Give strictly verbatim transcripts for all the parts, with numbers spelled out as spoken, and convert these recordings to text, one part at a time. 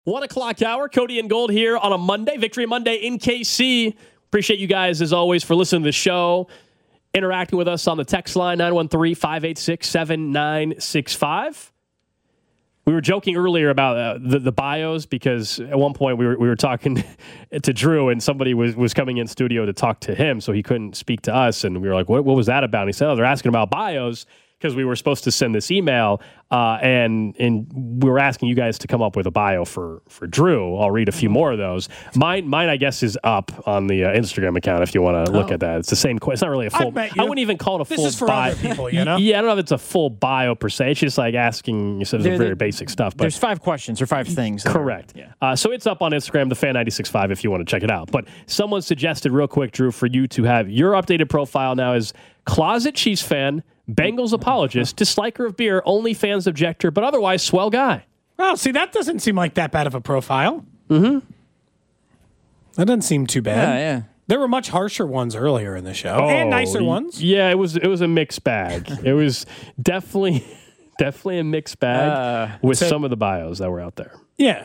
One o'clock hour, Cody and Gold here on a Monday, Victory Monday in K C. Appreciate you guys, as always, for listening to the show, interacting with us on the text line, nine one three, five eight six, seven nine six five. We were joking earlier about uh, the, the bios because at one point we were we were talking to Drew and somebody was, was coming in studio to talk to him, so he couldn't speak to us. And we were like, what, what was that about? And he said, oh, they're asking about bios because we were supposed to send this email, uh, and and we were asking you guys to come up with a bio for for Drew. I'll read a few more of those. Mine, mine, I guess, is up on the uh, Instagram account if you want to look Oh. at that. It's the same. It's not really a full. I wouldn't even call it a This full is for bio. other people, you know? Yeah, I don't know if it's a full bio per se. It's just like asking. You said There- it's very there- basic stuff, but There's five questions or five things. that are- correct. Yeah. Uh, so it's up on Instagram, the fan nine six five, if you want to check it out. But someone suggested real quick, Drew, for you to have your updated profile now is closet Chiefs fan, Bengals apologist, disliker of beer, OnlyFans objector, but otherwise swell guy. Well, see, that doesn't seem like that bad of a profile. Mm-hmm. That doesn't seem too bad. Yeah, yeah. There were much harsher ones earlier in the show, and nicer y- ones. Yeah, it was it was a mixed bag. It was definitely definitely a mixed bag Uh, with so- some of the bios that were out there. Yeah.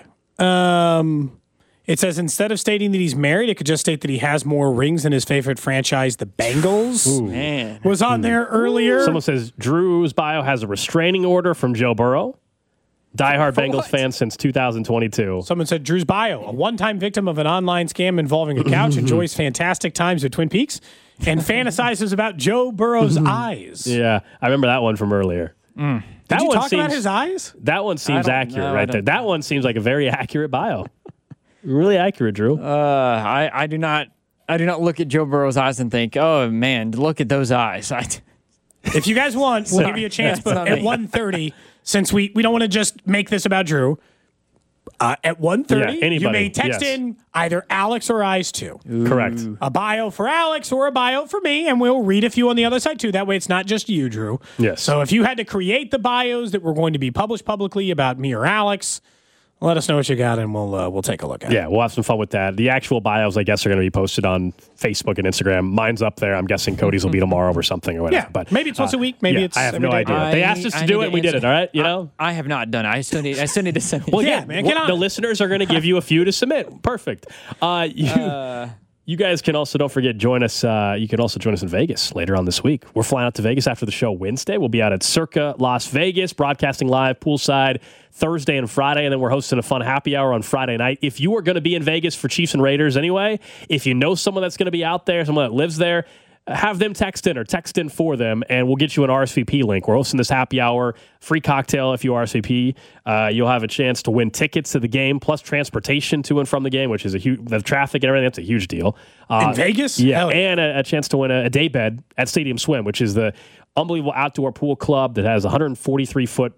Um, it says instead of stating that he's married, it could just state that he has more rings than his favorite franchise, the Bengals. Man. Was on there earlier. Someone says Drew's bio has a restraining order from Joe Burrow. Diehard For Bengals what? fan since two thousand twenty-two. Someone said Drew's bio, a one-time victim of an online scam involving a couch, enjoys fantastic times at Twin Peaks, and fantasizes about Joe Burrow's eyes. Yeah, I remember that one from earlier. Did That you one talk about seems- his eyes? That one seems don't accurate know, I right there. don't- That one seems like a very accurate bio. Really accurate, Drew. Uh, I, I do not I do not look at Joe Burrow's eyes and think, oh man, look at those eyes. I, If you guys want, we'll give you a chance, That's but not at me. one thirty, since we, we don't want to just make this about Drew, uh, at one thirty, Yeah, anybody, you may text yes. in either Alex or Eyes too. Correct. A bio for Alex or a bio for me, and we'll read a few on the other side too. That way it's not just you, Drew. Yes. So if you had to create the bios that were going to be published publicly about me or Alex, let us know what you got, and we'll uh, we'll take a look at it. Yeah, we'll have some fun with that. The actual bios, I guess, are going to be posted on Facebook and Instagram. Mine's up there. I'm guessing Cody's will be tomorrow or something or whatever. Yeah, but maybe it's once a week, maybe yeah, it's I have every no day. idea. I- they asked us to I do need it, and we to did it. answer. All right, you know. I have not done it. I still need I still need to send. Well, Yeah, yeah, man, get on the it. listeners are going to give you a few to submit. Perfect. Uh, you, you guys can also, don't forget, join us. Uh, you can also join us in Vegas later on this week. We're flying out to Vegas after the show Wednesday. We'll be out at Circa Las Vegas, broadcasting live poolside Thursday and Friday, and then we're hosting a fun happy hour on Friday night. If you are going to be in Vegas for Chiefs and Raiders anyway, if you know someone that's going to be out there, someone that lives there, have them text in or text in for them, and we'll get you an R S V P link. We're hosting this happy hour, free cocktail if you R S V P. Uh, you'll have a chance to win tickets to the game, plus transportation to and from the game, which is a huge, the traffic and everything, that's a huge deal. Uh, In Vegas? Yeah, Hell yeah. and a, a chance to win a, a day bed at Stadium Swim, which is the unbelievable outdoor pool club that has a one hundred forty-three foot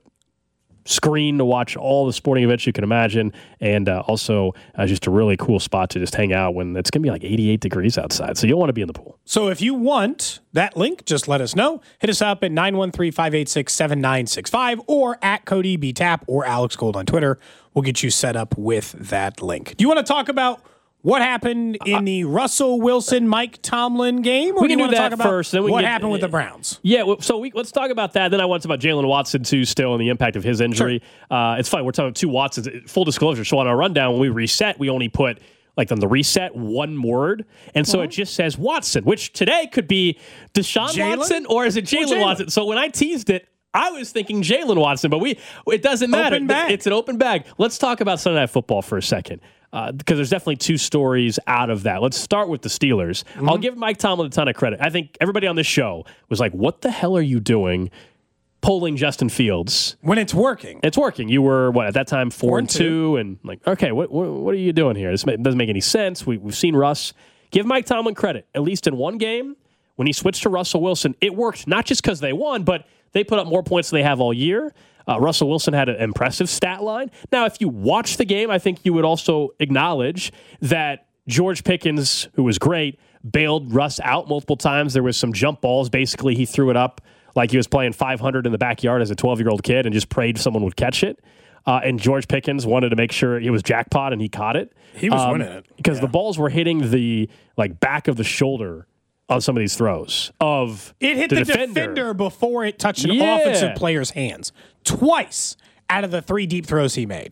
screen to watch all the sporting events you can imagine, and uh, also uh, just a really cool spot to just hang out when it's going to be like eighty-eight degrees outside, so you'll want to be in the pool. So if you want that link, just let us know. Hit us up at nine one three, five eight six, seven nine six five or at Cody B Tap or Alex Gold on Twitter. We'll get you set up with that link. Do you want to talk about what happened in the Russell Wilson Mike Tomlin game, or We do can you do want to that talk about first, then we what can get- happened with the Browns? Yeah, well, so we, let's talk about that. Then I want to talk about Jalen Watson, too, still, and the impact of his injury. Uh, it's funny, we're talking about two Watsons. Full disclosure, so on our rundown, when we reset, we only put, like on the reset, one word. And so it just says Watson, which today could be Deshaun Jalen? Watson, or is it Jalen Jalen. Watson? So when I teased it, I was thinking Jalen Watson, but we it doesn't matter. Open bag. It's an open bag. Let's talk about Sunday Night Football for a second, because uh, there's definitely two stories out of that. Let's start with the Steelers. Mm-hmm. I'll give Mike Tomlin a ton of credit. I think everybody on this show was like, what the hell are you doing polling Justin Fields? When it's working. It's working. You were, what, at that time, four, Four and and two, two. and like, okay, what, what what are you doing here? This ma- doesn't make any sense. We, we've seen Russ. Give Mike Tomlin credit. At least in one game, when he switched to Russell Wilson, it worked, not just because they won, but they put up more points than they have all year. Uh, Russell Wilson had an impressive stat line. Now, if you watch the game, I think you would also acknowledge that George Pickens, who was great, bailed Russ out multiple times. There was some jump balls. Basically, he threw it up like he was playing five hundred in the backyard as a twelve-year-old kid and just prayed someone would catch it. Uh, and George Pickens wanted to make sure it was jackpot, and he caught it. He was winning it. Because Yeah. the balls were hitting the like back of the shoulder on some of these throws of It hit the, defender. before it touched an Yeah. offensive player's hands. Twice out of the three deep throws he made.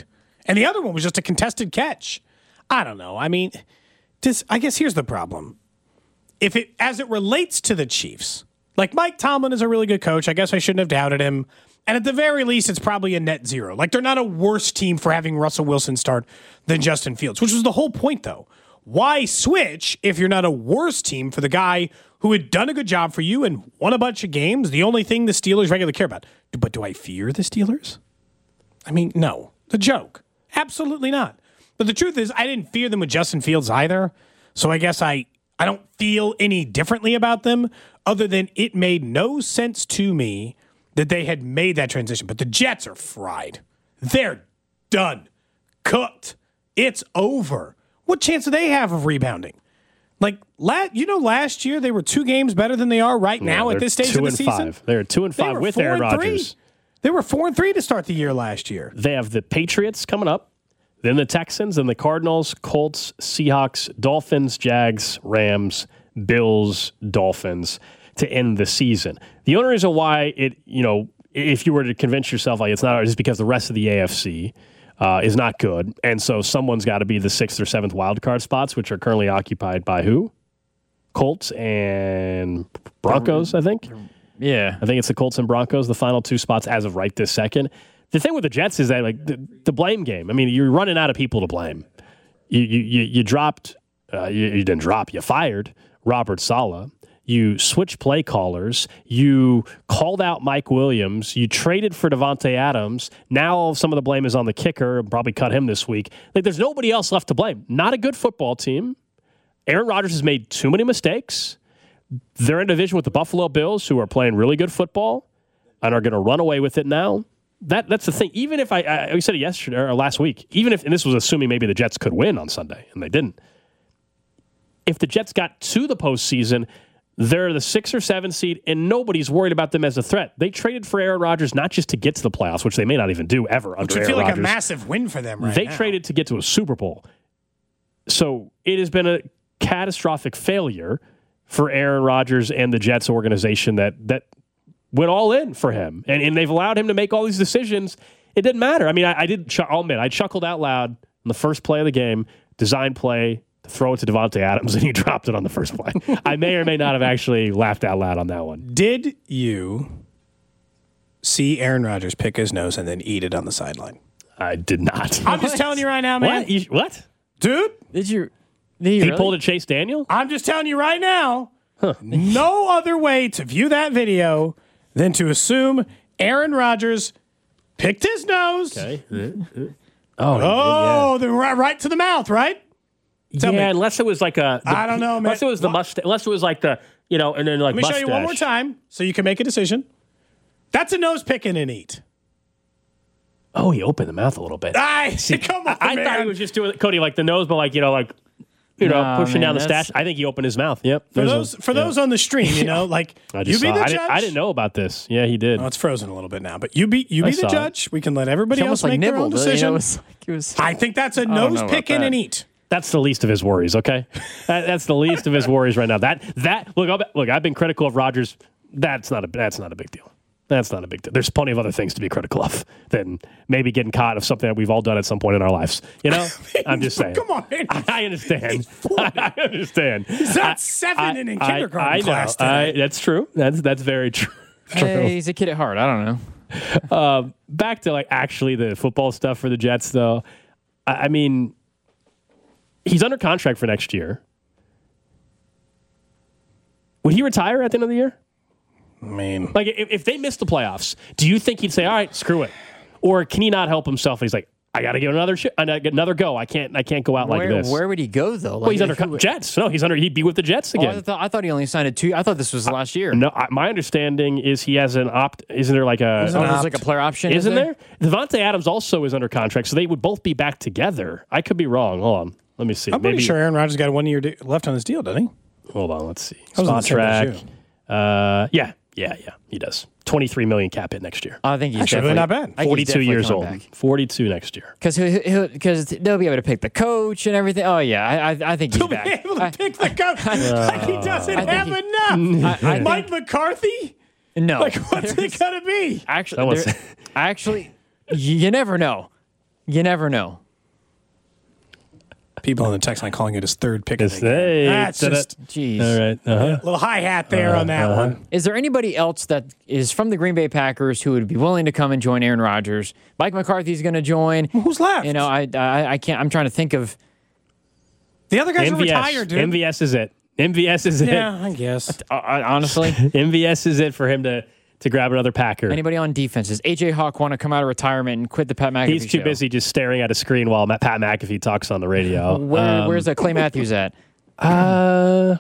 And the other one was just a contested catch. I don't know. I mean, this, I guess here's the problem. If it, as it relates to the Chiefs, like Mike Tomlin is a really good coach. I guess I shouldn't have doubted him. And at the very least, it's probably a net zero. Like, they're not a worse team for having Russell Wilson start than Justin Fields, which was the whole point, though. Why switch if you're not a worse team for the guy who had done a good job for you and won a bunch of games? The only thing the Steelers regularly care about. But do I fear the Steelers? I mean, no. The joke. Absolutely not. But the truth is, I didn't fear them with Justin Fields either. So I guess I, I don't feel any differently about them other than it made no sense to me that they had made that transition. But the Jets are fried. They're done. Cooked. It's over. What chance do they have of rebounding? Like, la- you know, last year they were two games better than they are right Yeah, now at this stage two of the and season. Five. They're two and They five were with four Aaron and three. Rodgers. They were four and three to start the year last year. They have the Patriots coming up, then the Texans, then the Cardinals, Colts, Seahawks, Dolphins, Jags, Rams, Bills, Dolphins to end the season. The only reason why it, you know, if you were to convince yourself like it's not, is because the rest of the A F C uh, is not good, and so someone's got to be the sixth or seventh wild card spots, which are currently occupied by who? Colts and Broncos, I think. Yeah. I think it's the Colts and Broncos, the final two spots as of right this second. The thing with the Jets is that, like, the, the blame game. I mean, you're running out of people to blame. You you you, you dropped, uh, you, you didn't drop, you fired Robert Saleh. You switched play callers. You called out Mike Williams. You traded for Devontae Adams. Now some of the blame is on the kicker. Probably cut him this week. Like, there's nobody else left to blame. Not a good football team. Aaron Rodgers has made too many mistakes. They're in division with the Buffalo Bills, who are playing really good football and are going to run away with it now. That That's the thing. Even if I, I we said it yesterday or last week, even if, and this was assuming maybe the Jets could win on Sunday, and they didn't. If the Jets got to the postseason, they're the six or seven seed, and nobody's worried about them as a threat. They traded for Aaron Rodgers not just to get to the playoffs, which they may not even do ever under Which would Aaron feel like Rodgers. a massive win for them right They now. traded to get to a Super Bowl. So it has been a catastrophic failure for Aaron Rodgers and the Jets organization that that went all in for him. And, and they've allowed him to make all these decisions. It didn't matter. I mean, I, I did, ch- I'll admit, I chuckled out loud on the first play of the game, design play, to throw it to Devontae Adams, and he dropped it on the first play. I may or may not have actually laughed out loud on that one. Did you see Aaron Rodgers pick his nose and then eat it on the sideline? I did not. I'm just telling you right now, man. What? You, what? Dude, Did you? Did you He really? pulled a Chase Daniel? I'm just telling you right now. No other way to view that video than to assume Aaron Rodgers picked his nose. Okay. Oh, Oh, then right, right to the mouth, right? Tell yeah, me. unless it was like a. The, I don't know, man. Unless it was the What? mustache. Unless it was like the, you know, and then like Let me mustache. show you one more time so you can make a decision. That's a nose picking and eat. Oh, he opened the mouth a little bit. I come on, I man. thought he was just doing Cody like the nose, but like you know, like you know, Nah, pushing man, down the that's- stash. I think he opened his mouth. Yep. For There's those a- for those on the stream, you know, like I you just be saw. the I judge. didn't, I didn't know about this. Yeah, he did. Oh, it's frozen a little bit now, but you be you I be the saw it. judge. We can let everybody It's else almost like make their own nibbled. You decision. know, it was like it was. I think that's a don't nose know about pick in that. and eat. That's the least of his worries. Okay, that, that's the least of his worries right now. That that look, I'll, be- look. I've been critical of Rodgers. That's not a that's not a big deal. That's not a big deal. There's plenty of other things to be critical of than maybe getting caught of something that we've all done at some point in our lives. You know, I'm just saying. Come on, man. I understand. I understand. He's not seven and in kindergarten I, I class know. I, today. that's true. That's that's very true. Hey, he's a kid at heart. I don't know. Um, back to like actually the football stuff for the Jets, though. I, I mean, he's under contract for next year. Would he retire at the end of the year? I mean, Like, if, if they miss the playoffs, do you think he'd say, "All right, screw it," or can he not help himself? And he's like, "I got to give another sh- another go. I can't. I can't go out like Where, this." where would he go though? Like, well, he's under who con- would- Jets. No, he's under. He'd be with the Jets Oh, again. I, thought, I thought he only signed a two. I thought this was last year. no, I, my understanding is he has an opt. Isn't there like a? Oh, there's like a player option. Isn't is there? Devontae Adams also is under contract, so they would both be back together. I could be wrong. Hold on. Let me see. I'm Maybe, pretty sure Aaron Rodgers got one year de- left on his deal, doesn't he? Hold on. Let's see. I was on the Spot same track. as you. Uh, yeah, yeah, yeah. He does. twenty-three million cap hit next year. I think he's Actually, really definitely not bad. I think he's forty-two definitely years coming old. back. forty-two next year. Because he'll, because they'll be able to pick the coach and everything. Oh yeah, I I, I think he's He'll be back. able to I- pick the coach like he doesn't I think have he- enough. I- I Mike think- McCarthy? no, Like, what's it There's- gonna be? actually, Someone there- said- actually, you never know. You never know. People on the text line calling it his third pick of the game. Hey, That's just Jeez. all right. Uh-huh. a little hi-hat there uh, on that uh-huh. one. Is there anybody else that is from the Green Bay Packers who would be willing to come and join Aaron Rodgers? Mike McCarthy's going to join. Well, who's left? You know, I, I I can't. I'm trying to think of. The other guys M V S. are retired, dude. M V S is it. M V S is it. Yeah, I guess. Uh, honestly, M V S is it for him to to grab another Packer. Anybody on defense? Does A J Hawk want to come out of retirement and quit the Pat McAfee He's too show? busy just staring at a screen while Pat McAfee talks on the radio. Where, um, where's uh, Clay Matthews at? Uh,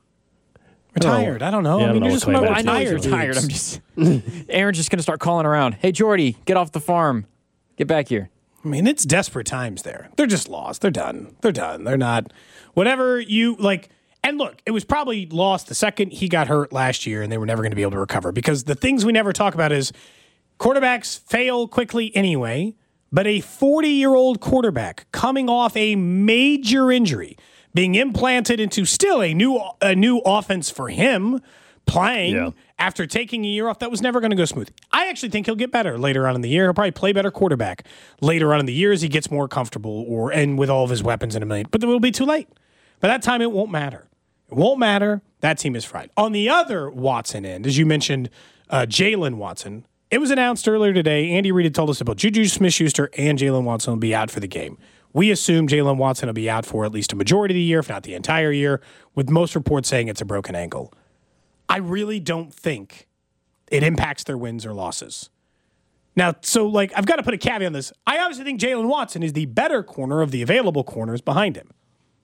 Retired. I don't know. Yeah, I I mean, don't you're know just what about Clay I know he's retired. retired. I'm just. Aaron's just going to start calling around. Hey, Jordy, get off the farm. Get back here. I mean, it's desperate times there. They're just lost. They're done. They're done. They're not. Whatever you like. And look, it was probably lost the second he got hurt last year, and they were never going to be able to recover, because the things we never talk about is quarterbacks fail quickly anyway, but a forty-year-old quarterback coming off a major injury, being implanted into still a new a new offense for him, playing Yeah. after taking a year off, that was never going to go smooth. I actually think he'll get better later on in the year. He'll probably play better quarterback later on in the year as he gets more comfortable, or and with all of his weapons in a million. But it will be too late. By that time, it won't matter. It won't matter. That team is fried. On the other Watson end, as you mentioned, uh, Jalen Watson, it was announced earlier today, Andy Reid had told us about Juju Smith-Schuster and Jalen Watson will be out for the game. We assume Jalen Watson will be out for at least a majority of the year, if not the entire year, with most reports saying it's a broken ankle. I really don't think it impacts their wins or losses. Now, so, like, I've got to put a caveat on this. I obviously think Jalen Watson is the better corner of the available corners behind him.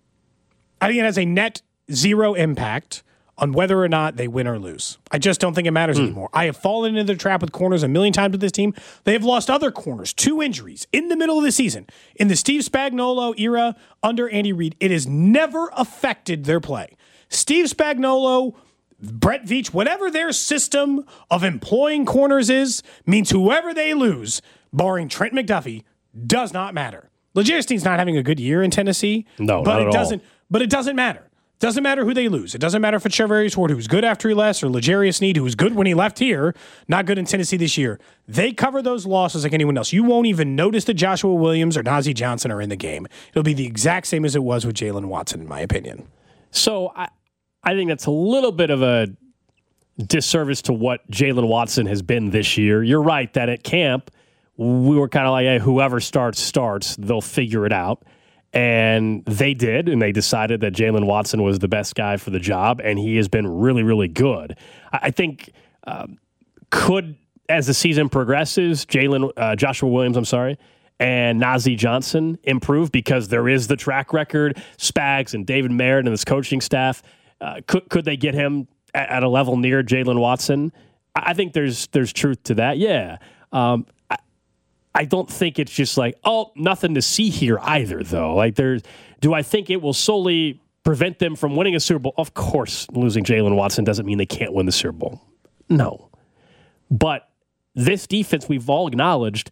I think it has a net zero impact on whether or not they win or lose. I just don't think it matters Hmm. anymore. I have fallen into the trap with corners a million times with this team. They have lost other corners, two injuries in the middle of the season. In the Steve Spagnuolo era under Andy Reid, it has never affected their play. Steve Spagnuolo, Brett Veach, whatever their system of employing corners is, means whoever they lose, barring Trent McDuffie, does not matter. Legerstein's not having a good year in Tennessee. No, but not it at doesn't. all. But it doesn't matter. Doesn't matter who they lose. It doesn't matter if it's Charvarius Ward, who was good after he left, or L'Jarius Sneed, who was good when he left here, not good in Tennessee this year. They cover those losses like anyone else. You won't even notice that Joshua Williams or Najee Johnson are in the game. It'll be the exact same as it was with Jalen Watson, in my opinion. So I, I think that's a little bit of a disservice to what Jalen Watson has been this year. You're right that at camp, we were kind of like, hey, whoever starts, starts. They'll figure it out. And they did, and they decided that Jalen Watson was the best guy for the job, and he has been really, really good. I think um, could, as the season progresses, Jalen, uh, Joshua Williams, I'm sorry, and Najee Johnson improve, because there is the track record, Spags and David Merritt and his coaching staff. Uh, could could they get him at, at a level near Jalen Watson? I, I think there's there's truth to that. Yeah. Um, I, I don't think it's just like, oh, nothing to see here either, though. Like, there's, do I think it will solely prevent them from winning a Super Bowl? Of course, losing Jalen Watson doesn't mean they can't win the Super Bowl. No. But this defense, we've all acknowledged,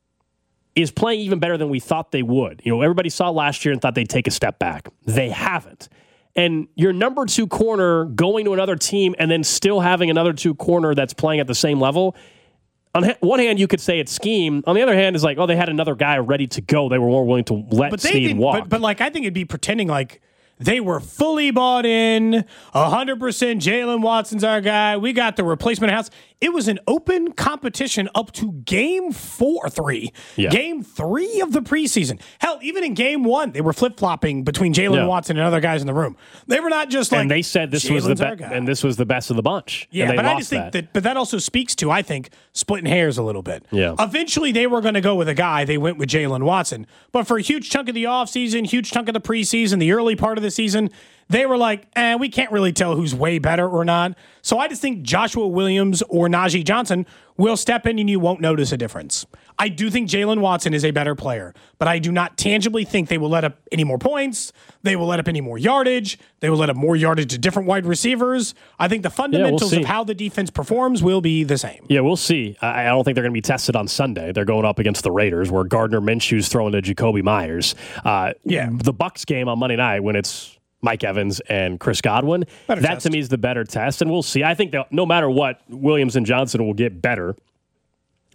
is playing even better than we thought they would. You know, everybody saw last year and thought they'd take a step back. They haven't. And your number two corner going to another team and then still having another two corner that's playing at the same level, on one hand, you could say it's scheme. On the other hand, it's like, oh, they had another guy ready to go. They were more willing to let But they Snead didn't, walk. but, but like I think it'd be pretending like they were fully bought in, one hundred percent Jalen Watson's our guy. We got the replacement house. It was an open competition up to game four, three. Yeah. Game three of the preseason. Hell, even in game one, they were flip-flopping between Jalen Yeah. Watson and other guys in the room. They were not just like, and they said this was the Jalen's our best, guy. and this was the best of the bunch. Yeah, and they but lost I just think that. that. But that also speaks to, I think, splitting hairs a little bit. Yeah. Eventually, they were going to go with a guy. They went with Jalen Watson. But for a huge chunk of the offseason, huge chunk of the preseason, the early part of the season, they were like, eh, we can't really tell who's way better or not. So I just think Joshua Williams or Najee Johnson will step in and you won't notice a difference. I do think Jalen Watson is a better player, but I do not tangibly think they will let up any more points. They will let up any more yardage. They will let up more yardage to different wide receivers. I think the fundamentals see. of how the defense performs will be the same. Yeah, we'll see. I I don't think they're going to be tested on Sunday. They're going up against the Raiders, where Gardner Minshew's throwing to Jacoby Myers. Uh, Yeah. The Bucs game on Monday night, when it's Mike Evans and Chris Godwin, Better that test. to me is the better test, and we'll see. I think that no matter what, Williams and Johnson will get better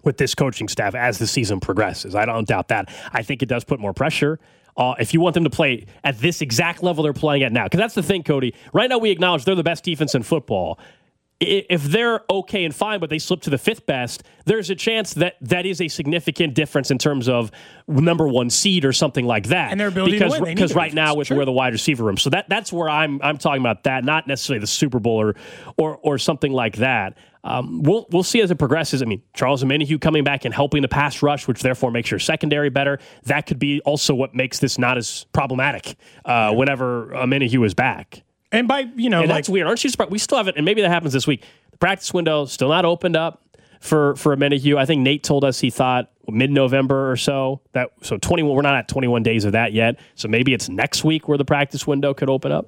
with this coaching staff as the season progresses. I don't doubt that. I think it does put more pressure. Uh, if you want them to play at this exact level they're playing at now, because that's the thing, Cody. Right now we acknowledge they're the best defense in football. If they're okay and fine, but they slip to the fifth best, there's a chance that that is a significant difference in terms of number one seed or something like that. And their ability because, to win. Because right now with sure. where the wide receiver room. So that that's where I'm I'm talking about that, not necessarily the Super Bowl or or, or something like that. Um, we'll we'll see as it progresses. I mean, Charles Omenihu coming back and helping the pass rush, which therefore makes your secondary better. That could be also what makes this not as problematic uh, whenever Omenihu is back. And by, you know, and like, that's weird. Aren't you surprised? We still haven't, and maybe that happens this week. The practice window still not opened up for for Omenihu. I think Nate told us he thought mid-November or so. That so twenty-one. We're not at twenty-one days of that yet. So maybe it's next week where the practice window could open up.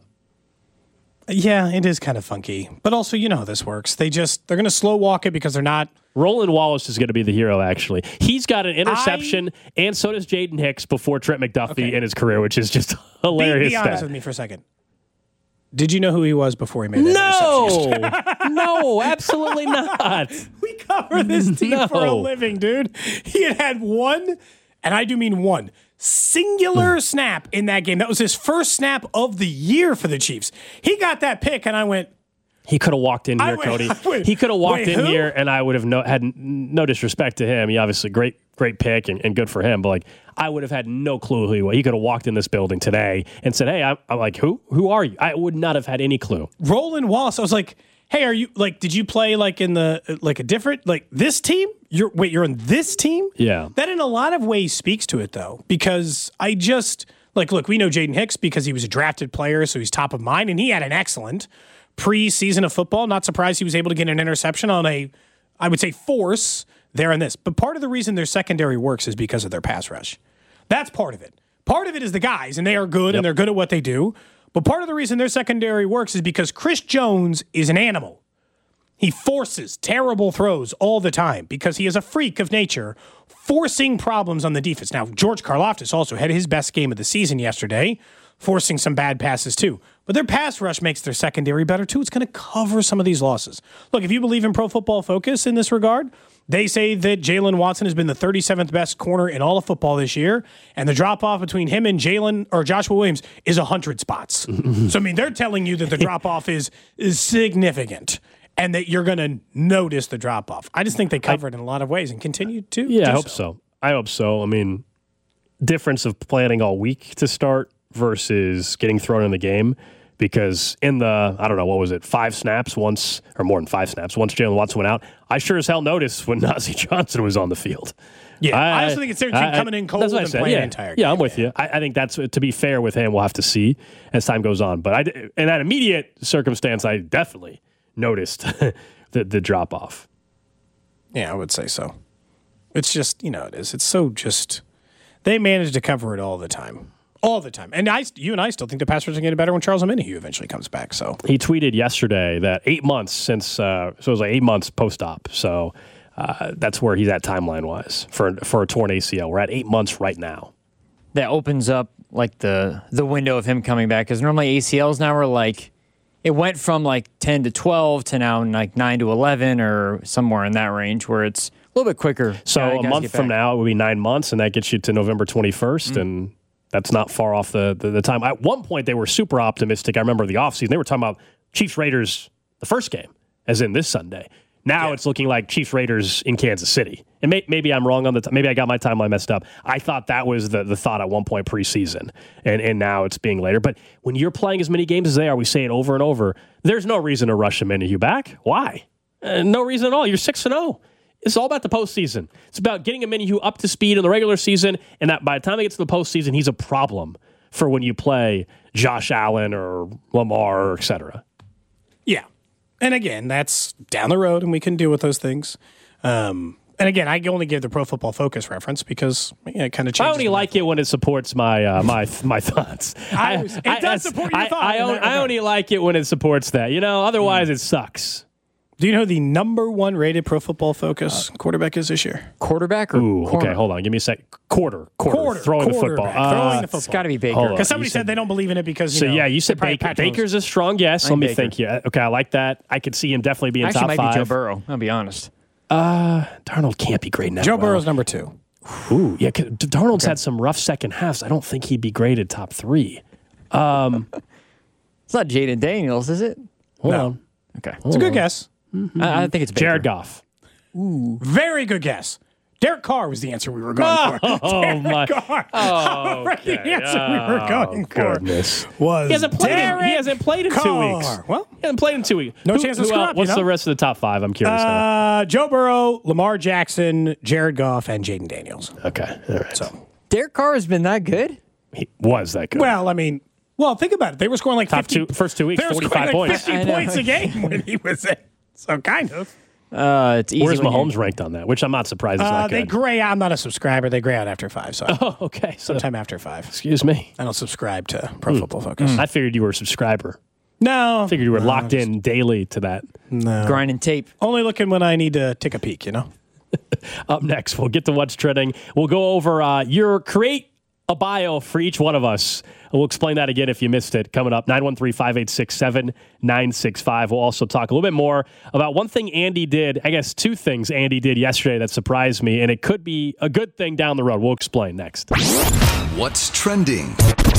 Yeah, it is kind of funky, but also you know how this works. They just they're going to slow walk it because they're not. Roland Wallace is going to be the hero. Actually, he's got an interception, I, and so does Jaden Hicks before Trent McDuffie okay. in his career, which is just hilarious. Be, be honest stat. with me for a second. Did you know who he was before he made that No, interception? no, absolutely not. We cover this team No. for a living, dude. He had had one, and I do mean one, singular snap in that game. That was his first snap of the year for the Chiefs. He got that pick, and I went, He could have walked in I here, went- Cody. I went, he could have walked wait, in who? here, and I would have no, had n- no disrespect to him. He obviously great, great pick and, and good for him. But like, I would have had no clue who he was. He could have walked in this building today and said, "Hey, I'm, I'm like, who? Who are you?" I would not have had any clue. Roland Wallace. I was like, hey, are you, like, did you play, like, in the, like, a different, like, this team? You're, wait, you're in this team? Yeah. That in a lot of ways speaks to it, though, because I just, like, look, we know Jaden Hicks because he was a drafted player, so he's top of mind, and he had an excellent preseason of football. Not surprised he was able to get an interception on a, I would say, force there in this. But part of the reason their secondary works is because of their pass rush. That's part of it. Part of it is the guys, and they are good, Yep. and they're good at what they do. But part of the reason their secondary works is because Chris Jones is an animal. He forces terrible throws all the time because he is a freak of nature, forcing problems on the defense. Now, George Karlaftis also had his best game of the season yesterday, forcing some bad passes too. But their pass rush makes their secondary better too. It's going to cover some of these losses. Look, if you believe in Pro Football Focus in this regard, they say that Jalen Watson has been the thirty-seventh best corner in all of football this year, and the drop-off between him and Jalen or Joshua Williams is one hundred spots. So, I mean, they're telling you that the drop-off is, is significant and that you're going to notice the drop-off. I just think they cover it in a lot of ways and continue to Yeah, do I hope so. so. I hope so. I mean, difference of planning all week to start versus getting thrown in the game. Because in the, I don't know, what was it, five snaps once, or more than five snaps, once Jalen Watson went out, I sure as hell noticed when Najee Johnson was on the field. Yeah, I, I also think it's their team I- coming in cold that's what I and said. playing yeah. an entire game. Yeah, I'm with you. I, I think that's, to be fair with him, we'll have to see as time goes on. But I, in that immediate circumstance, I definitely noticed the, the drop-off. Yeah, I would say so. It's just, you know, it is. It's so just, they manage to cover it all the time. All the time. And I, you and I still think the pass rush is going to get better when Charles Omenihu eventually comes back. So He tweeted yesterday that eight months since, uh, so it was like eight months post-op. So uh, that's where he's at timeline-wise for, for a torn A C L. We're at eight months right now. That opens up like the the window of him coming back, because normally A C Ls now are like, it went from like ten to twelve to now like nine to eleven or somewhere in that range, where it's a little bit quicker. So Guys a get month from back. now, it would be nine months, and that gets you to November twenty-first, Mm. and that's not far off the, the, the time. At one point, they were super optimistic. I remember the offseason. They were talking about Chiefs-Raiders the first game, as in this Sunday. Now Yeah. it's looking like Chiefs-Raiders in Kansas City. And may, maybe I'm wrong on the t- maybe I got my timeline messed up. I thought that was the, the thought at one point preseason, and, and now it's being later. But when you're playing as many games as they are, we say it over and over, there's no reason to rush Omenihu back. Why? Uh, no reason at all. You're six and oh. It's all about the postseason. It's about getting Omenihu up to speed in the regular season, and that by the time he gets to the postseason, he's a problem for when you play Josh Allen or Lamar, or et cetera. yeah. And again, that's down the road and we can deal with those things. Um, and again, I only give the Pro Football Focus reference because yeah, it kind of changes. I only the like it when it supports my uh, my my thoughts. I was- it does that's- support your I, thought I, in on- that I regard. only like it when it supports that. You know, otherwise it sucks. Do you know who the number one rated Pro Football Focus quarterback is this year? Quarterback or Ooh, corner? okay, hold on. Give me a sec. Quarter, quarter, Quarter, throwing the football. quarterback, Uh, throwing the It's football. got to be Baker. Hold on. Because somebody you said, said- they don't believe in it because you So know, yeah, you they said probably Baker. Patrick Mahomes- Baker's a strong guess. Let I'm me Baker. think here. Okay, I like that. I could see him definitely being Actually, top might five. be Joe Burrow. I'll be honest. Uh, Darnold can't be great now. Joe Burrow's number two. Ooh, yeah. Darnold's okay. had some rough second halves. I don't think he'd be graded top three. Um, it's not Jaden Daniels, is it? Hold no. on. Okay. It's a good guess. Mm-hmm. I, I think it's Baker. Jared Goff. Ooh. Very good guess. Derek Carr was the answer we were going oh, for. Oh, Derek my. Carr. Oh, okay. The answer oh, we were going for goodness. was he hasn't played Derek in, He hasn't played in Carr. two weeks. Well, he hasn't played in two weeks. No who, chance to who screw else, up, you What's know? the rest of the top five? I'm curious now. Uh, Joe Burrow, Lamar Jackson, Jared Goff, and Jaden Daniels. Okay. All right. So Derek Carr has been that good? He was that good. Well, I mean, well, think about it. They were scoring like top fifty, two, first two weeks, they were forty-five scoring like points. fifty points a game when he was in. So kind of. Uh, it's easy. Where's Mahomes you... ranked on that? Which I'm not surprised is uh, not good. They gray out. I'm not a subscriber. They gray out after five. So oh, okay. So, sometime after five. Excuse me. I don't subscribe to Pro mm. Football Focus. Mm. I figured you were a subscriber. No. I figured you were no, locked just, in daily to that. No. Grinding tape. Only looking when I need to take a peek, you know? Up next, we'll get to what's trending. We'll go over uh, your create a bio for each one of us. We'll explain that again if you missed it. Coming up, nine one three, five eight six, seven nine six five. We'll also talk a little bit more about one thing Andy did. I guess two things Andy did yesterday that surprised me, and it could be a good thing down the road. We'll explain next. What's trending?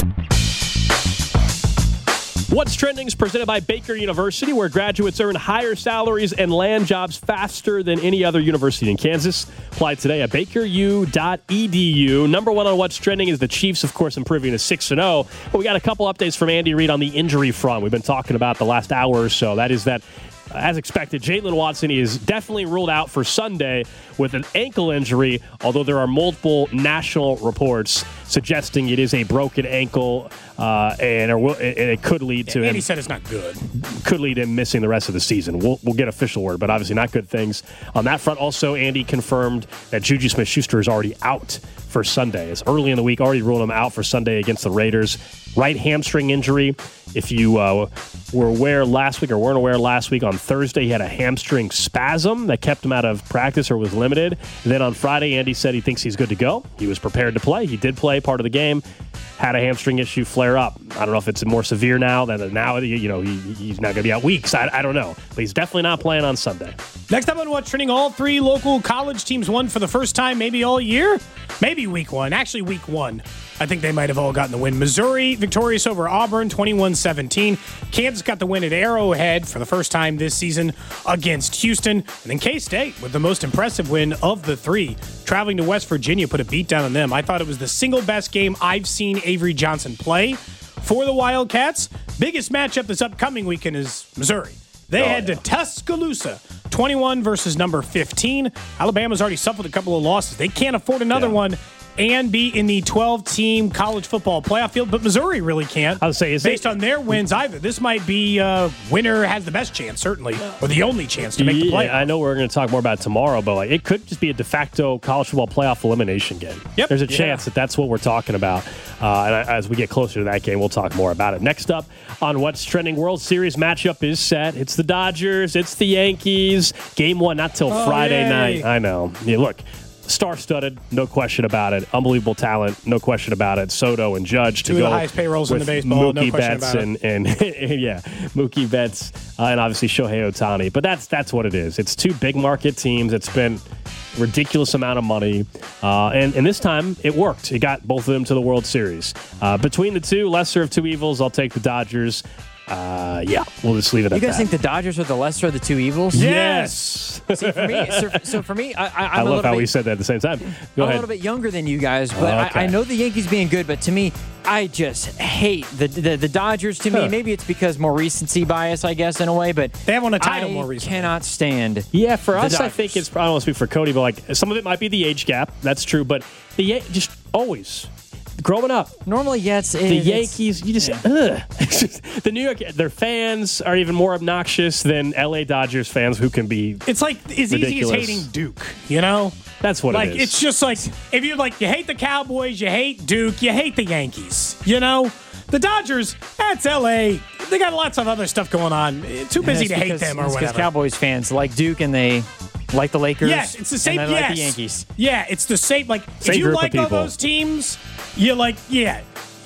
What's Trending is presented by Baker University, where graduates earn higher salaries and land jobs faster than any other university in Kansas. Apply today at baker u dot e d u. Number one on What's Trending is the Chiefs, of course, improving to six and oh. But we got a couple updates from Andy Reid on the injury front. We've been talking about the last hour or so. That is that, as expected, Jalen Watson is definitely ruled out for Sunday with an ankle injury, although there are multiple national reports suggesting it is a broken ankle, uh, and, it will, and it could lead to Andy him, said it's not good. Could lead him missing the rest of the season. We'll, we'll get official word, but obviously not good things on that front. Also, Andy confirmed that Juju Smith-Schuster is already out for Sunday. It's early in the week, already ruled him out for Sunday against the Raiders. Right hamstring injury. If you uh, were aware last week or weren't aware last week, on Thursday he had a hamstring spasm that kept him out of practice or was limited. And then on Friday, Andy said he thinks he's good to go. He was prepared to play. He did play part of the game. Had a hamstring issue flare up. I don't know if it's more severe now than now. You know, he, he's not going to be out weeks. I, I don't know. But he's definitely not playing on Sunday. Next up on What's Trending, all three local college teams won for the first time maybe all year. Maybe week one. Actually, week one. I think they might have all gotten the win. Missouri victorious over Auburn, twenty-one seventeen. Kansas got the win at Arrowhead for the first time this season against Houston. And then K-State with the most impressive win of the three. Traveling to West Virginia, put a beat down on them. I thought it was the single best game I've seen Avery Johnson play for the Wildcats. Biggest matchup this upcoming weekend is Missouri. They oh, head yeah. to Tuscaloosa, twenty-one versus number fifteen. Alabama's already suffered a couple of losses. They can't afford another yeah. one and be in the twelve-team college football playoff field, but Missouri really can't. I would say, is based it, on their wins either. This might be uh, winner has the best chance, certainly, or the only chance to make yeah, the playoff. I know we're going to talk more about it tomorrow, but like, it could just be a de facto college football playoff elimination game. Yep. There's a yeah. chance that that's what we're talking about. Uh, and as we get closer to that game, we'll talk more about it. Next up on What's Trending, World Series matchup is set. It's the Dodgers. It's the Yankees. Game one, not till oh, Friday yay. night. I know. Yeah, look. Star-studded, no question about it. Unbelievable talent, no question about it. Soto and Judge Two to of go the highest payrolls in the with baseball, Mookie no question Betts about and, it. and, and yeah, Mookie Betts uh, and obviously Shohei Ohtani. But that's that's what it is. It's two big market teams. It's been ridiculous amount of money, uh, and and this time it worked. It got both of them to the World Series. Uh, between the two, lesser of two evils. I'll take the Dodgers. Uh, yeah, we'll just leave it you at that. You guys think the Dodgers are the lesser of the two evils? Yes. See, for me, so, so for me, I, I, I'm I a love how bit, we said that at the same time. Go I'm ahead. a little bit younger than you guys, but okay. I, I know the Yankees being good. But to me, I just hate the the, the Dodgers. To huh. me, maybe it's because more recency bias, I guess, in a way. But they have won a title I more recently. Cannot stand. Yeah, for us, Dodgers. I think it's. I don't want to speak for Cody, but like some of it might be the age gap. That's true, but the Yan- just always. Growing up, normally, yes, the Yankees. You just, yeah. ugh. It's just the New York. Their fans are even more obnoxious than L A Dodgers fans, who can be. It's like as ridiculous. easy as hating Duke. You know, that's what like it is. It's just like if you like, you hate the Cowboys, you hate Duke, you hate the Yankees. You know, the Dodgers. That's L A. They got lots of other stuff going on. Too busy yeah, to because, hate them or it's whatever. Because Cowboys fans like Duke and they. Like the Lakers? Yes, it's the same. And yes. like the Yankees. Yeah, it's the same. Like, same if you group like of all people. those teams, you're like, yeah.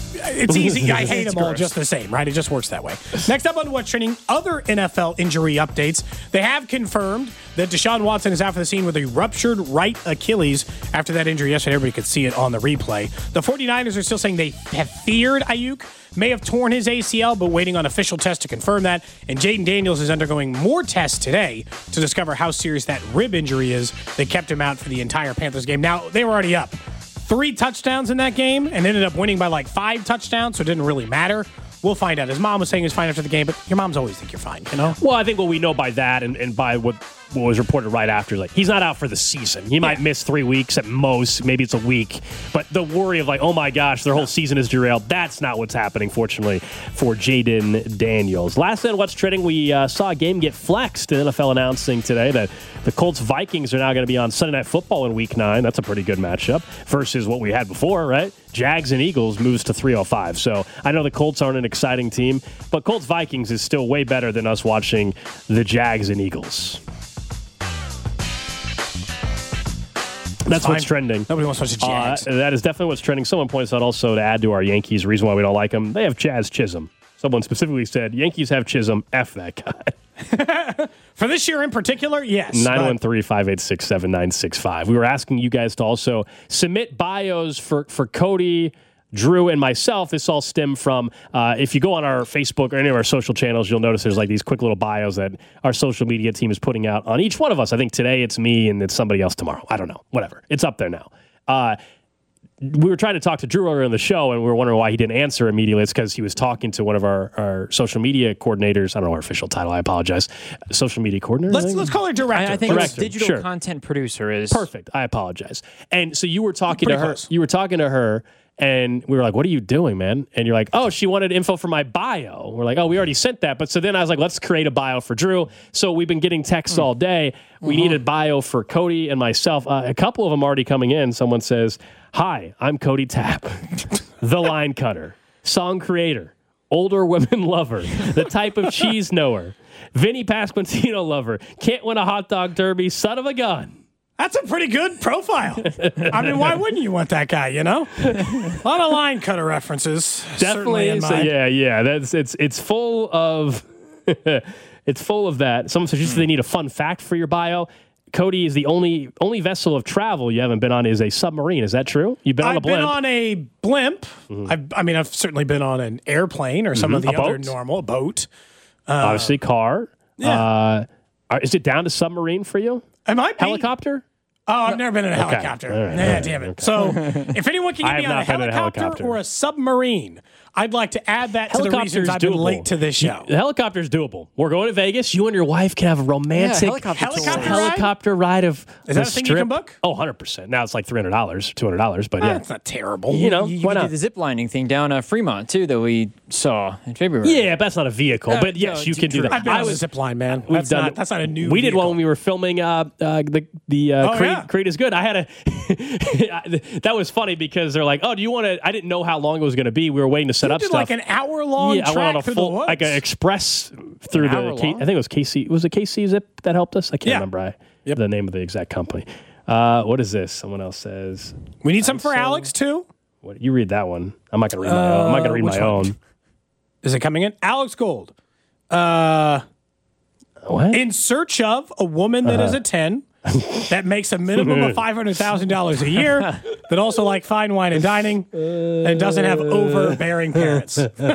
it's easy. I hate them all just the same, right? It just works that way. Next up on What's Trending, other N F L injury updates. They have confirmed that Deshaun Watson is out for the scene with a ruptured right Achilles after that injury yesterday. Everybody could see it on the replay. The 49ers are still saying they have feared Ayuk may have torn his A C L, but waiting on official tests to confirm that. And Jaden Daniels is undergoing more tests today to discover how serious that rib injury is that kept him out for the entire Panthers game. Now, they were already up three touchdowns in that game and ended up winning by like five touchdowns, so it didn't really matter. We'll find out. His mom was saying he was fine after the game, but your moms always think you're fine, you know? Well, I think what we know by that and, and by what, what was reported right after, like, he's not out for the season. He might Yeah. miss three weeks at most. Maybe it's a week. But the worry of, like, oh, my gosh, their whole season is derailed, that's not what's happening, fortunately, for Jaden Daniels. Last in What's Trending, we uh, saw a game get flexed. The N F L announcing today that the Colts-Vikings are now going to be on Sunday Night Football in Week nine. That's a pretty good matchup versus what we had before, right? Jags and Eagles moves to three oh five. So I know the Colts aren't an exciting team, but Colts-Vikings is still way better than us watching the Jags and Eagles. That's Fine. what's trending. Nobody wants to watch the Jags. Uh, that is definitely what's trending. Someone points out also to add to our Yankees, reason why we don't like them, they have Chaz Chisholm. Someone specifically said, Yankees have Chisholm, F that guy. For this year in particular, yes. nine one three, five eight six, seven nine six five. We were asking you guys to also submit bios for, for Cody, Drew, and myself. This all stemmed from, uh, if you go on our Facebook or any of our social channels, you'll notice there's like these quick little bios that our social media team is putting out on each one of us. I think today it's me and it's somebody else tomorrow. I don't know. Whatever. It's up there now. Uh, we were trying to talk to Drew earlier in the show, and we were wondering why he didn't answer immediately. It's because he was talking to one of our, our social media coordinators. I don't know our official title. I apologize. Social media coordinator? Let's, let's call her director. I, I think it's Director, digital sure. content producer is Perfect. I apologize. And so you were talking Pretty to her. close. You were talking to her, and we were like, "What are you doing, man?" And you're like, "Oh, she wanted info for my bio." We're like, "Oh, we already sent that." But so then I was like, "Let's create a bio for Drew." So we've been getting texts all day. We needed bio for Cody and myself. Uh, a couple of them already coming in. Someone says, "Hi, I'm Cody Tapp, the line cutter, song creator, older women lover, the type of cheese knower, Vinny Pasquantino lover, can't win a hot dog derby, son of a gun." That's a pretty good profile. I mean, why wouldn't you want that guy, you know? A lot of line cutter references. certainly in Definitely. So mine. yeah, yeah. That's it's it's full of it's full of that. Someone suggests they need a fun fact for your bio. Cody is the only only vessel of travel you haven't been on is a submarine. Is that true? You've been on a I've blimp. been on a blimp. I've, I mean, I've certainly been on an airplane or some of the A other boat? normal a boat. Obviously, car. yeah. Uh, are- is it down to submarine for you? Am I Helicopter? Oh, I've never been in a helicopter. All right, nah, all right, damn it. So, if anyone can I get me have on a not been in a helicopter, helicopter. or a submarine, I'd like to add that to the reasons Helicopter's I've been doable. late to this show. The helicopter's doable. We're going to Vegas. You and your wife can have a romantic Yeah, helicopter tour. Helicopter ride? helicopter ride of Is the that a thing you strip. can book? Oh, one hundred percent. Now it's like three hundred dollars, two hundred dollars, but yeah. That's not terrible. You know, You why could not? do the zip lining thing down uh, Fremont too that we saw in February. Yeah, but that's not a vehicle. Uh, but yes, no, you it's can do true. that. I've been I on a was zip line, man. We've That's done not, it. that's not a new We did vehicle. one when we were filming uh, uh, the the uh, Oh, Creed, yeah. Creed is Good. I had a that was funny because they're like, oh, do you want to? I didn't know how long it was going to be. We were waiting to set You up did stuff. like an hour long yeah, I track went on a through full the woods. like an express through An the. hour K, I long? think it was K C. Was it K C Zip that helped us? I can't Yeah. remember I, Yep. the name of the exact company. Uh, what is this? Someone else says. We need some for so- Alex, too. What, you read that one. I'm not going to read my own. I'm not going to read which my one? own. Is it coming in? Alex Gold. Uh, What? in search of a woman that is a ten that makes a minimum of five hundred thousand dollars a year, that also like fine wine and dining, and doesn't have overbearing parents.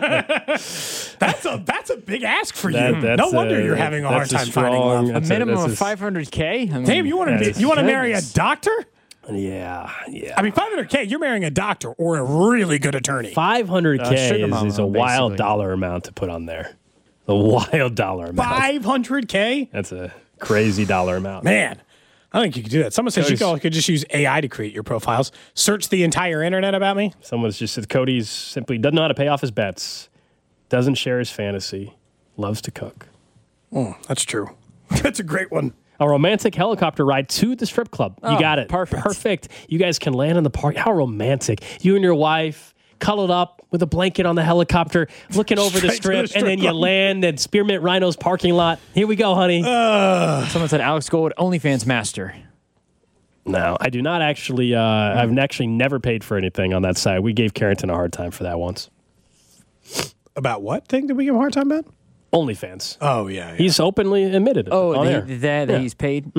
that's a that's a big ask for you. That- that's no wonder a- you're having a hard that's time finding strong- love. A that's minimum that's of five hundred K? I mean, Damn, you want to That's- you want to marry a goodness. doctor? Yeah, yeah. I mean, five hundred K. You're marrying a doctor or a really good attorney. five hundred Uh, K sugar is, mama, is a wild basically. dollar amount to put on there. A wild dollar amount. five hundred K. That's a crazy dollar amount. Man, I think you could do that. Someone says you Cody's- could, could just use A I to create your profiles. Search the entire internet about me. Someone's just said Cody's simply doesn't know how to pay off his bets, doesn't share his fantasy, loves to cook. That's true. That's a great one. A romantic helicopter ride to the strip club. You Oh, got it. perfect. Perfect. You guys can land in the park. How romantic. You and your wife cuddled up with a blanket on the helicopter, looking over the Straight to strip, the strip and then you club. land at Spearmint Rhino's parking lot. Here we go, honey. Someone said Alex Gold, OnlyFans master. No, I do not actually. Uh, I've actually never paid for anything on that site. We gave Carrington a hard time for that once. About what thing did we give him a hard time about? OnlyFans. Oh, yeah. yeah. He's openly admitted it. Oh, on the, air. that, that Yeah. he's paid?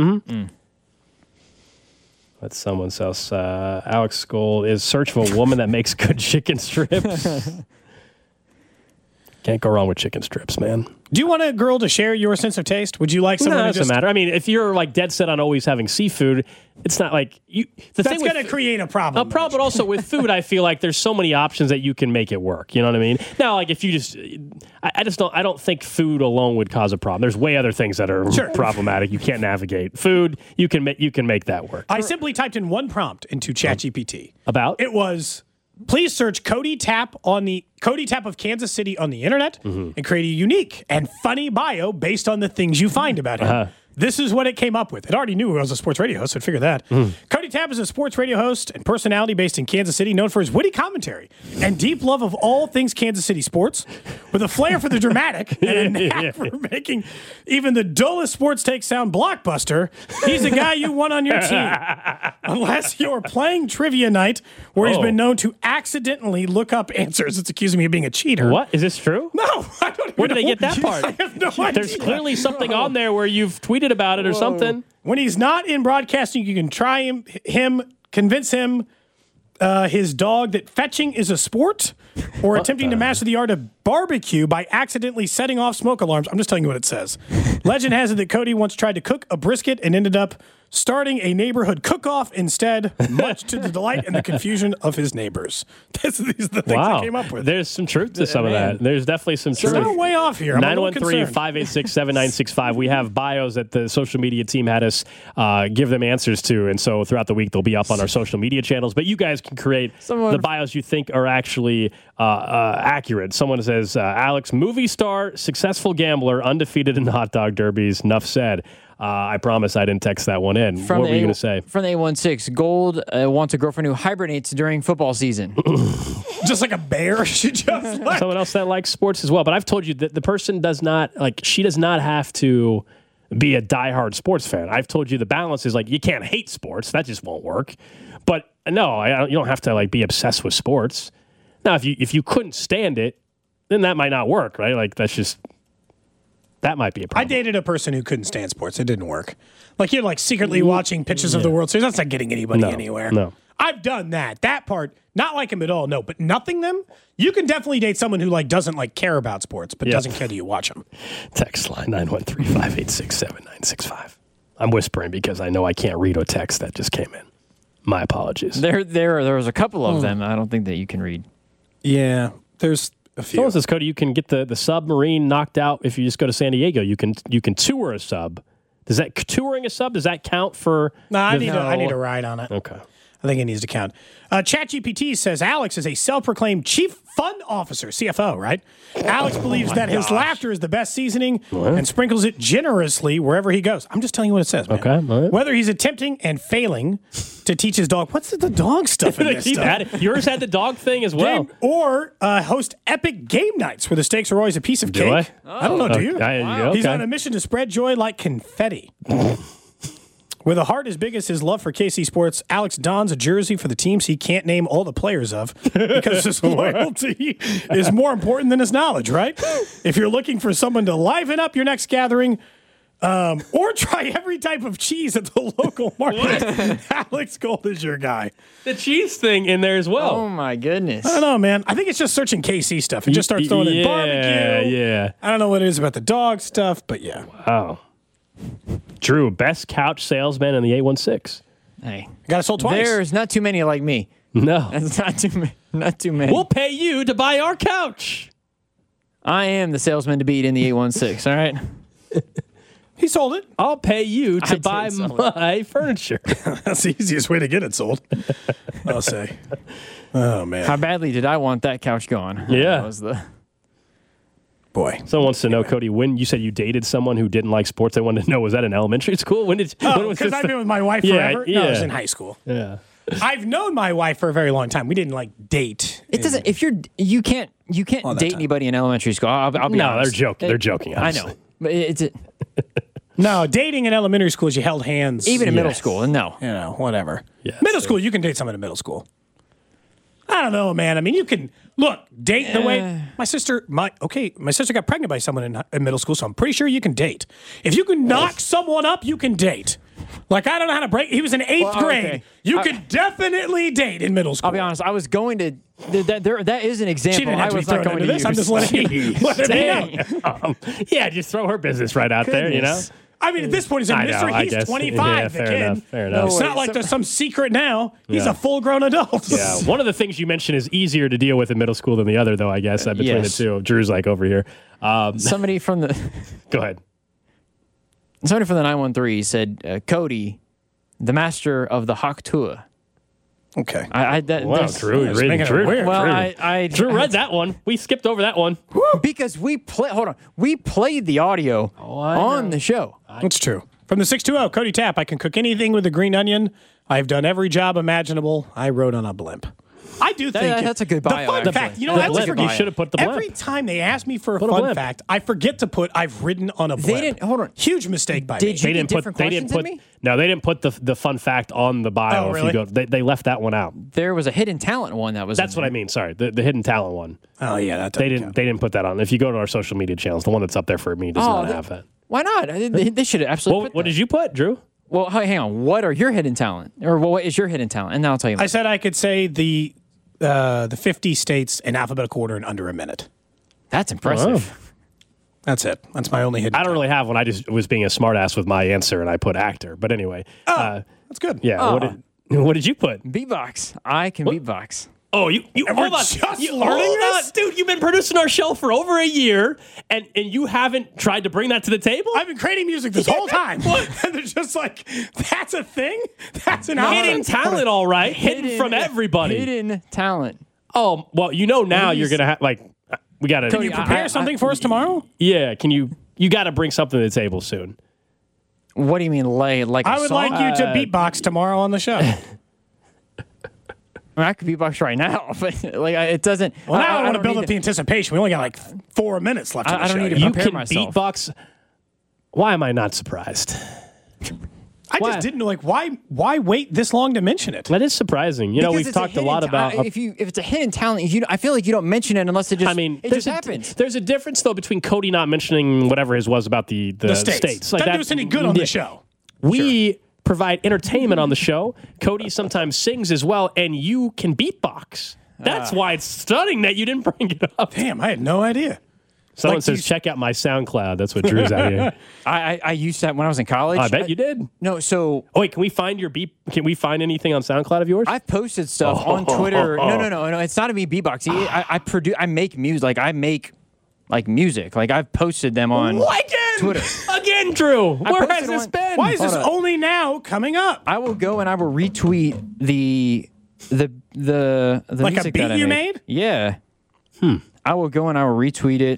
That's someone else. Uh, Alex Gold is search for a woman that makes good chicken strips. Can't go wrong with chicken strips, man. Do you want a girl to share your sense of taste? Would you like No, someone it to doesn't just... matter. I mean, if you're like dead set on always having seafood, it's not like you. The That's thing with going to create a problem. a problem, but also with food, I feel like there's so many options that you can make it work. You know what I mean? Now, like if you just, I, I just don't. I don't think food alone would cause a problem. There's way other things that are Sure. problematic. You can't navigate food. You can make you can make that work. I simply typed in one prompt into ChatGPT. About It was, please search Cody Tapp on the Cody Tapp of Kansas City on the internet and create a unique and funny bio based on the things you find about him. Uh-huh. This is what it came up with. It already knew I was a sports radio host, so I'd figure that. Cody Tapp is a sports radio host and personality based in Kansas City, known for his witty commentary and deep love of all things Kansas City sports, with a flair for the dramatic and a knack for making even the dullest sports takes sound blockbuster. He's the guy you want on your team. Unless you're playing trivia night, where he's Oh. been known to accidentally look up answers. It's accusing me of being a cheater. what is this true? No, I don't even Where did they know. get that part? I have no idea. There's clearly something on there where you've tweeted about it or something. When he's not in broadcasting, you can try him, him convince him, uh, his dog, that fetching is a sport, or attempting to master the art of barbecue by accidentally setting off smoke alarms. I'm just telling you what it says. Legend has it that Cody once tried to cook a brisket and ended up starting a neighborhood cook-off instead, much to the delight and the confusion of his neighbors. This, these are the things Wow, I came up with. there's some truth to some Man. of that. There's definitely some So truth. I'm way off here. I'm a nine little one three, concerned. five eight six, seven nine six five. We have bios that the social media team had us uh, give them answers to. And so throughout the week, they'll be up on our social media channels. But you guys can create Someone- the bios you think are actually uh, uh, accurate. Someone says, uh, Alex, movie star, successful gambler, undefeated in hot dog derbies. Enough said. Uh, I promise I didn't text that one in. From what the were you A- going to say? From the eight one six, Gold uh, wants a girlfriend who hibernates during football season. Just like a bear. She just like, Someone else that likes sports as well. But I've told you that the person does not, like, she does not have to be a diehard sports fan. I've told you the balance is like, you can't hate sports. That just won't work. But no, I, don't- you don't have to like be obsessed with sports. Now, if you if you couldn't stand it, then that might not work, right? Like that's just that might be a I problem. dated a person who couldn't stand sports. It didn't work. Like you're like secretly watching pitches of the World Series. That's not getting anybody No, anywhere. no. I've done that. That part, not like him at all. No, but nothing them. You can definitely date someone who like doesn't like care about sports, but Yeah. doesn't care that you watch them. Text line nine one three, five eight six, seven nine six five. I'm whispering because I know I can't read a text that just came in. My apologies. There, there, there was a couple of them. I don't think that you can read. Yeah, there's a few. Someone says, Cody, you can get the, the submarine knocked out if you just go to San Diego. You can you can tour a sub. Does that touring a sub? Does that count for? No, I the- need, a, I need a ride on it. Okay. I think it needs to count. Uh, ChatGPT says Alex is a self-proclaimed chief fun officer, C F O, right? Alex believes that his laughter is the best seasoning and sprinkles it generously wherever he goes. I'm just telling you what it says, man. Okay, all right. Whether he's attempting and failing to teach his dog, what's the dog stuff in this Keep stuff? at it. Yours had the dog thing as well. Game- or uh, host epic game nights where the stakes are always a piece of Do cake. I? don't know, do you? Okay, you go, He's okay. on a mission to spread joy like confetti. With a heart as big as his love for K C Sports, Alex dons a jersey for the teams he can't name all the players of because his loyalty is more important than his knowledge, right? If you're looking for someone to liven up your next gathering, um, or try every type of cheese at the local market, Alex Gold is your guy. The cheese thing in there as well. Oh my goodness! I don't know, man. I think it's just searching K C stuff and just starts throwing in yeah, barbecue. Yeah. I don't know what it is about the dog stuff, but yeah. Oh. Drew, best couch salesman in the eight one six. Hey, I got it sold twice. there's not too many like me. No. That's not too many. Not too many. We'll pay you to buy our couch. I am the salesman to beat in the eight one six. All right. He sold it. I'll pay you to I did buy sell it. my furniture. That's the easiest way to get it sold. I'll say. Oh, man. How badly did I want that couch gone? Yeah. That was the. Boy. Someone wants to know, Cody, when you said you dated someone who didn't like sports, they wanted to know, was that in elementary school? When did when Oh, was because this I've the- been with my wife Yeah, forever? No, it was yeah. in high school. Yeah. I've known my wife for a very long time. We didn't, like, date. It doesn't. If you're, you can't, you can't that date time. anybody in elementary school. I'll, I'll be No, honest. they're joking. They're joking, I obviously. know, but it's it. No, dating in elementary school is you held hands. Even in middle Yes. school, no. You know, whatever. Yes. Middle school, you can date someone in middle school. I don't know, man. I mean, you can look date the way my sister. My okay, my sister got pregnant by someone in, in middle school, so I'm pretty sure you can date. If you can knock someone up, you can date. Like I don't know how to break. He was in eighth Well, grade. okay. You I- could definitely date in middle school. I'll be honest. I was going to. th- That there, that is an example. She didn't have I to be was not thrown going into to this. use. I'm just letting you. letting you know. um, yeah, just throw her business right out there. You know. Goodness. I mean, at this point, he's a I know, mystery. I He's guess. twenty-five. Yeah, the fair kid. enough, fair enough. It's No not way. like So- there's some secret now. He's Yeah. a full-grown adult. Yeah, one of the things you mentioned is easier to deal with in middle school than the other, though. I guess uh, between yes. the two. Drew's like over here. Um, Somebody from the go ahead. somebody from the nine one three said, uh, Cody, the master of the Haktua. Okay. I, I that, Wow, there's- Drew, It's really, making it Drew. weird. Well, Drew. I, I Drew read that one. We skipped over that one. because we play. Hold on, we played the audio on the show. That's true. From the six two zero, Cody Tapp, I can cook anything with a green onion. I've done every job imaginable. I rode on a blimp. I do That- think that's a good The bio, fun actually. fact, you know, The that's blimp. a You forget. should have put the blimp. Every time they ask me for a Put a fun blimp. fact, I forget to put I've ridden on a blimp. didn't- hold on. Huge mistake by Did me. you- They get didn't put. different They didn't questions put. than me? No, they didn't put the the fun fact on the bio. Oh, If really? you go, they, they left that one out. There was a hidden talent one that was. That's what I mean. Sorry, the, the hidden talent one. Oh yeah, that They doesn't didn't. count. They didn't put that on. If you go to our social media channels, the one that's up there for me does Oh, not they- have that. Why not? They, they should have absolutely. What, put what that. did you put, Drew? Well, hey, hang on. What are your hidden talent, or what is your hidden talent? And now I'll tell you. I said I could say the uh, the fifty states in alphabetical order in under a minute. That's impressive. That's it. That's my only hidden. I don't really have one. I just was being a smartass with my answer, and I put actor. But anyway, uh, That's good. yeah. Oh. What did What did you put? Beatbox. I can beatbox. Oh, you, you And hold we're on. just You- learning hold this? on, dude. You've been producing our show for over a year, and and you haven't tried to bring that to the table. I've been creating music this whole time. and they're just like, that's a thing? That's an hidden album? talent, all right, hidden, from everybody. Hidden talent. Oh, well, you know now Please. you're gonna have like uh, we gotta. Can you I- prepare I- something I- for us tomorrow? yeah, can you? You got to bring something to the table soon. What do you mean, lay like? I a would song? like you to Uh, beatbox tomorrow on the show. I, mean, I could beatbox right now, but like I- it doesn't. Well, now I, want to don't build need up the anticipation. We only got like four minutes left. I- in the I don't show. need to You prepare can myself. beatbox. Why am I not surprised? I Why? just didn't know, like, why why wait this long to mention it? That is surprising. You know, Because we've it's talked a, hidden lot ta- about. I- if you if it's a hidden talent, you I feel like you don't mention it unless it just. I mean, it there's just a, happens. there's a difference though between Cody not mentioning whatever his was about the the, The states. Like Doesn't that- do us any good on yeah. the show. We provide entertainment on the show. Cody sometimes sings as well, and you can beatbox. That's Ah. why it's stunning that you didn't bring it up. Damn, I had no idea. Someone like says, you- check out my SoundCloud. That's what Drew's out here. I, I I used that when I was in college. I bet you did. No, so Oh, wait, can we find your beat? Can we find anything on SoundCloud of yours? I've posted stuff on Twitter. No, no, no, no. It's not a me beatboxing. I, I produce. I make music. Like I make like music. Like I've posted them on What? Again? Twitter. Again, Drew. Where posted has this one- been? Why is this Hold on. only now coming up? I will go and I will retweet the the the the Like a music beat that I you made. made? Yeah. Hmm. I will go and I will retweet it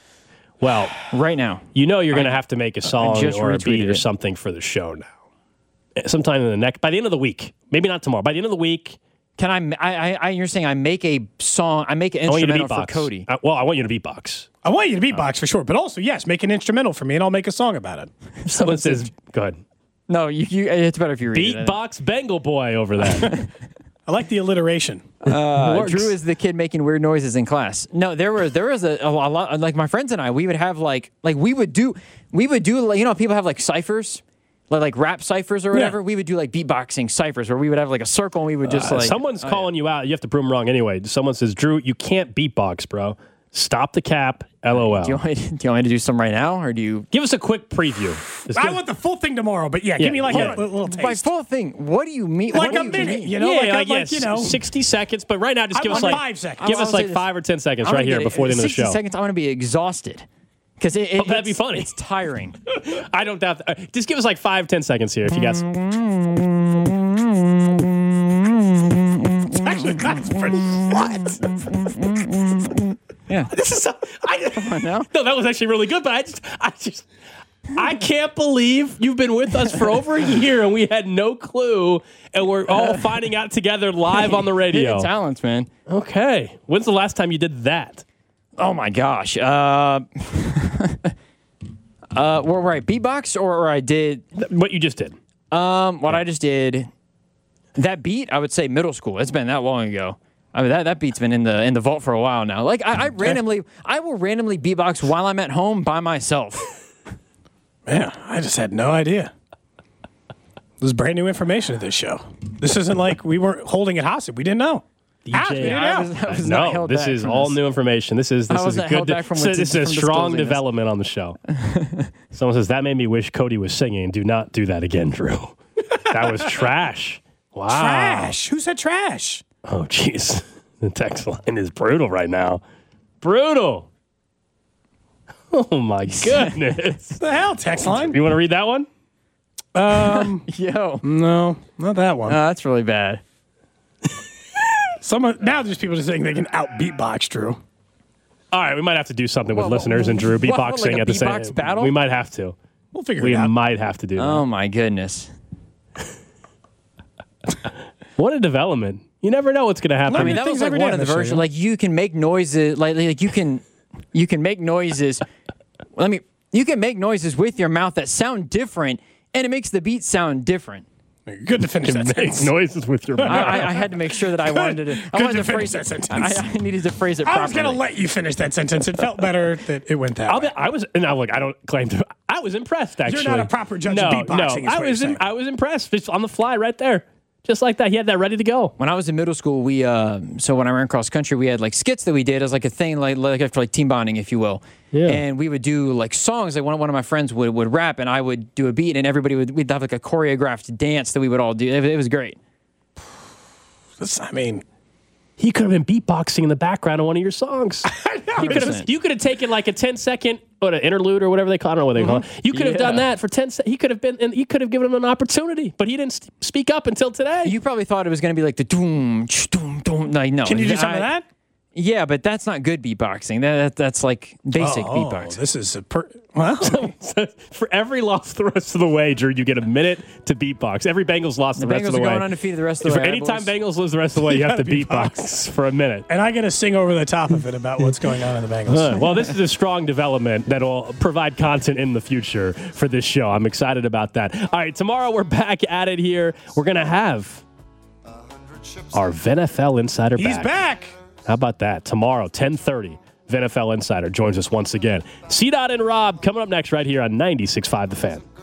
Well, right now. you know you're going to have to make a song just or a beat retweeted or it. something for the show now. Sometime in the next, by the end of the week. Maybe not tomorrow. By the end of the week, Can I? I, I, I you're saying I make a song? I make an I want you to instrumental beatbox. for Cody. I- well, I want you to beatbox. I want you to beatbox for sure, but also, yes, make an instrumental for me and I'll make a song about it. Someone says, go ahead. No, you, you. It's better if you read it. Beatbox Bengal Boy over there. I like the alliteration. Uh, Works. Drew is the kid making weird noises in class. No, there were there was a, a lot like my friends and I. We would have like like we would do we would do like, you know, people have like ciphers, like like rap ciphers or whatever. We would do like beatboxing ciphers where we would have like a circle and we would just like Someone's calling you out. You have to prove them wrong anyway. Someone says, Drew, you can't beatbox, bro. Stop the cap. LOL. Do you, want me, do you want me to do some right now, or do you? Give us a quick preview. Just I give- want the full thing tomorrow, but yeah, Yeah, give me like hold a on. little, little My taste. full thing. What do you mean? Like what a do minute, mean? you know? yeah, like, like, like, yes, you know. sixty seconds. But right now, just I give us want like five seconds. Give I'll- us I'll like say this. five or ten seconds I'm right gonna here get it. before the end of the sixty show. seconds. I'm going to be exhausted because it, it, Oh, that'd be it's- funny. It's tiring. I don't doubt that. Uh, just give us like five, ten seconds here if you guys. Actually, that's pretty. What? Yeah. This is. So, I, now. no, that was actually really good. But I just, I just, I can't believe you've been with us for over a year and we had no clue, and we're all finding out together live on the radio. Hidden talents, man. Okay, when's the last time you did that? Oh my gosh. Uh, Uh, where, where I beatbox or, or I did What you just did. um what I just did. That beat, I would say middle school. It's been that long ago. I mean that, that beat's been in the in the vault for a while now. Like I, I randomly, I will randomly beatbox while I'm at home by myself. Man, I just had no idea. This is brand new information at this show. This isn't like we weren't holding it hostage. We didn't know. D Ah, we J. didn't I know. was, I was not No, held this back is from all this. new information. This is this I is a wasn't good. held back from so what's- this is a from strong disclosing this. development on the show. Someone says that made me wish Cody was singing. Do not do that again, Drew. That was trash. Wow. Trash. Who said trash? Oh, jeez. The text line is brutal right now. Brutal. Oh my goodness. What the hell, text line? You want to read that one? Yo, No, not that one. uh, that's really bad. Someone now there's people just saying they can out beatbox Drew. All right, we might have to do something with What, listeners and Drew what, what, beatboxing like a at the beatbox same battle? We might have to. We'll figure We it out. might have to do that. Oh my goodness. What a development. You never know what's going to happen. I mean, New that things was like every day one on of the this show, versions. yeah. Like you can make noises, like like you can, you can make noises. Let me. You can make noises with your mouth that sound different, and it makes the beat sound different. Good to finish that Make sentence. noises with your mouth. I, I, I had to make sure that I wanted to. I good wanted to to finish phrase that it. sentence. I, I needed to phrase it I properly. was gonna let you finish that sentence. It felt better that it went that I'll way. be, I was, and I look, I don't claim to. I was impressed. Actually, not a proper judge no, of beatboxing, No, is I what was, you're in, saying. I was impressed, just on the fly, right there, just like that. He had that ready to go. When I was in middle school, we uh, so when I ran cross country, we had like skits that we did as like a thing, like like for like team bonding, if you will. Yeah. And we would do like songs. Like one one of my friends would, would rap, and I would do a beat, and everybody would we'd have like a choreographed dance that we would all do. It, it was great. This- I mean, He could have been beatboxing in the background of one of your songs. You could have, percent. you could have taken like a ten second or an interlude or whatever they call it. I don't know what they call it. You could have done Yeah. that for ten seconds. He could have been, and you could have given him an opportunity, but he didn't st- speak up until today. You probably thought it was going to be like the doom, ch, doom, doom. Like, no. can you do some I- of that? Yeah, but that's not good beatboxing. That, that that's like basic Oh, beatboxing. this is a per- well. For every loss the rest of the way, Drew, you get a minute to beatbox. Every Bengals lost the, The rest Bengals of the are way. going undefeated the rest of the For way. any time boys. Bengals lose the rest of the way, you, have to gotta beatbox. beatbox. for a minute. And I got to sing over the top of it about what's going on in the Bengals. Uh, well, this is a strong development that will provide content in the future for this show. I'm excited about that. All right, tomorrow we're back at it here. We're going to have our V N F L Insider He's back. back. How about that? Tomorrow, ten thirty, V N F L Insider joins us once again. C-Dot and Rob coming up next right here on ninety-six point five The Fan.